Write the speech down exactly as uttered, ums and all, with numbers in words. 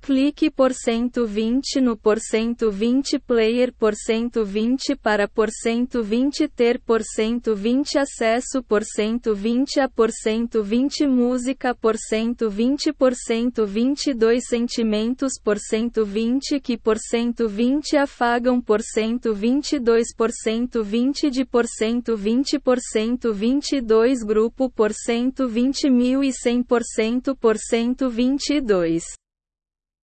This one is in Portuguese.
Clique por cento vinte no por cento vinte player por cento vinte para por cento vinte ter por cento vinte acesso por cento vinte a por cento vinte música por cento vinte por cento vinte e dois sentimentos por cento vinte que por cento vinte afagam por cento vinte e dois por cento vinte de por cento vinte por cento vinte e dois grupo por cento vinte mil e cem por cento por cento vinte e dois